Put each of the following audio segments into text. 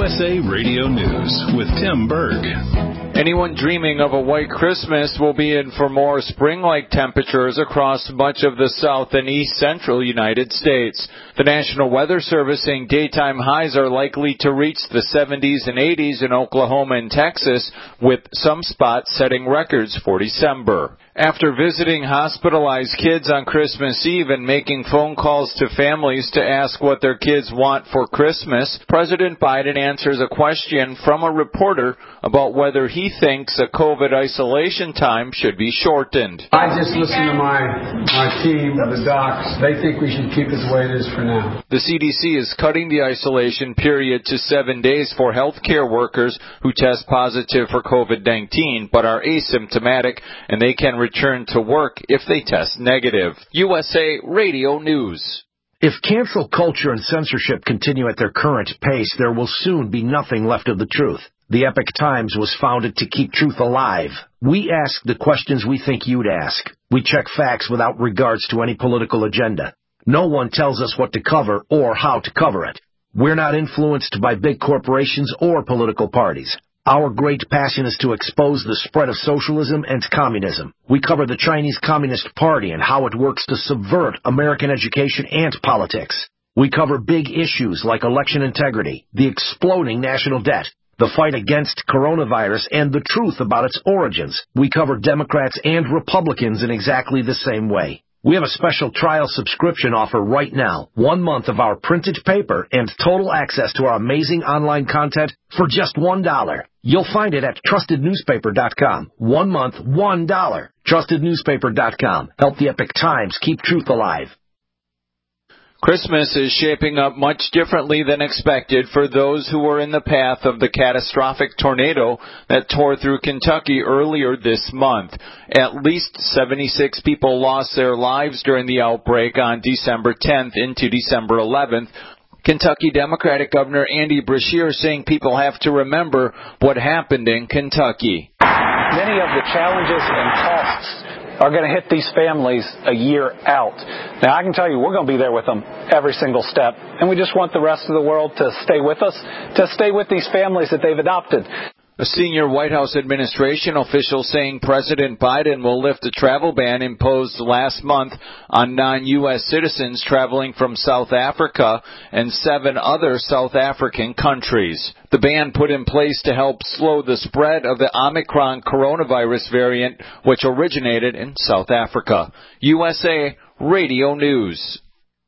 USA Radio News with Tim Berg. Anyone dreaming of a white Christmas will be in for more spring-like temperatures across much of the south and east central United States. The National Weather Service saying daytime highs are likely to reach the 70s and 80s in Oklahoma and Texas, with some spots setting records for December. After visiting hospitalized kids on Christmas Eve and making phone calls to families to ask what their kids want for Christmas, President Biden answers a question from a reporter about whether he thinks a COVID isolation time should be shortened. I just listened to my team, the docs. They think we should keep it the way it is for now. The CDC is cutting the isolation period to 7 days for healthcare workers who test positive for COVID-19 but are asymptomatic, and they can return to work if they test negative. USA Radio News. If cancel culture and censorship continue at their current pace, there will soon be nothing left of the truth. The Epoch Times was founded to keep truth alive. We ask the questions we think you'd ask. We check facts without regards to any political agenda. No one tells us what to cover or how to cover it. We're not influenced by big corporations or political parties. Our great passion is to expose the spread of socialism and communism. We cover the Chinese Communist Party and how it works to subvert American education and politics. We cover big issues like election integrity, the exploding national debt, the fight against coronavirus, and the truth about its origins. We cover Democrats and Republicans in exactly the same way. We have a special trial subscription offer right now. 1 month of our printed paper and total access to our amazing online content for just $1. You'll find it at TrustedNewspaper.com. 1 month, $1. TrustedNewspaper.com. Help the Epoch Times keep truth alive. Christmas is shaping up much differently than expected for those who were in the path of the catastrophic tornado that tore through Kentucky earlier this month. At least 76 people lost their lives during the outbreak on December 10th into December 11th. Kentucky Democratic Governor Andy Beshear saying people have to remember what happened in Kentucky. Many of the challenges and costs are going to hit these families a year out. Now, I can tell you, we're going to be there with them every single step. And we just want the rest of the world to stay with us, to stay with these families that they've adopted. A senior White House administration official saying President Biden will lift the travel ban imposed last month on non-U.S. citizens traveling from South Africa and 7 other South African countries. The ban put in place to help slow the spread of the Omicron coronavirus variant, which originated in South Africa. USA Radio News.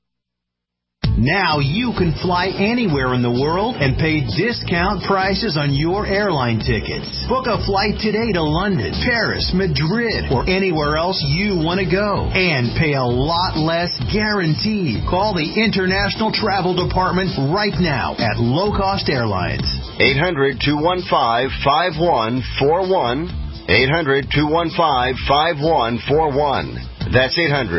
Now you can fly anywhere in the world and pay discount prices on your airline tickets. Book a flight today to London, Paris, Madrid, or anywhere else you want to go. And pay a lot less guaranteed. Call the International Travel Department right now at Low Cost Airlines. 800-215-5141. 800-215-5141. That's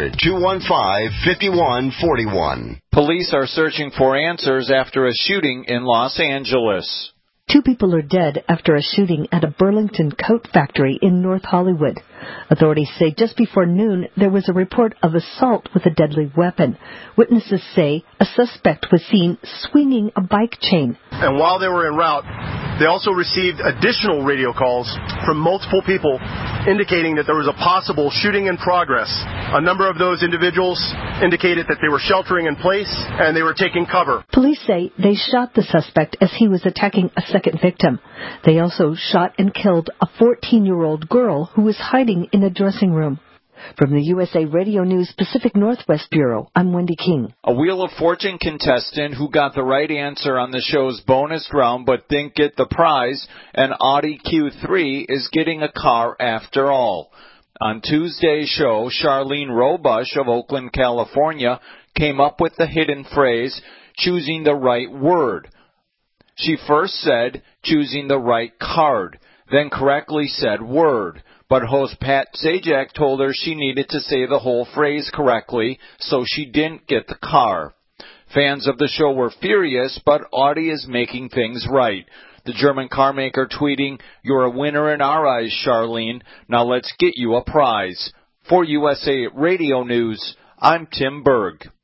800-215-5141. Police are searching for answers after a shooting in Los Angeles. 2 people are dead after a shooting at a Burlington coat factory in North Hollywood. Authorities say just before noon there was a report of assault with a deadly weapon. Witnesses say a suspect was seen swinging a bike chain. And while they were en route, they also received additional radio calls from multiple people indicating that there was a possible shooting in progress. A number of those individuals indicated that they were sheltering in place and they were taking cover. Police say they shot the suspect as he was attacking a second victim. They also shot and killed a 14-year-old girl who was hiding in a dressing room. From the USA Radio News Pacific Northwest Bureau, I'm Wendy King. A Wheel of Fortune contestant who got the right answer on the show's bonus round but didn't get the prize, an Audi Q3, is getting a car after all. On Tuesday's show, Charlene Robush of Oakland, California, came up with the hidden phrase, choosing the right word. She first said, choosing the right card, then correctly said word. But host Pat Sajak told her she needed to say the whole phrase correctly, so she didn't get the car. Fans of the show were furious, but Audi is making things right. The German car maker tweeting, "You're a winner in our eyes, Charlene. Now let's get you a prize." For USA Radio News, I'm Tim Berg.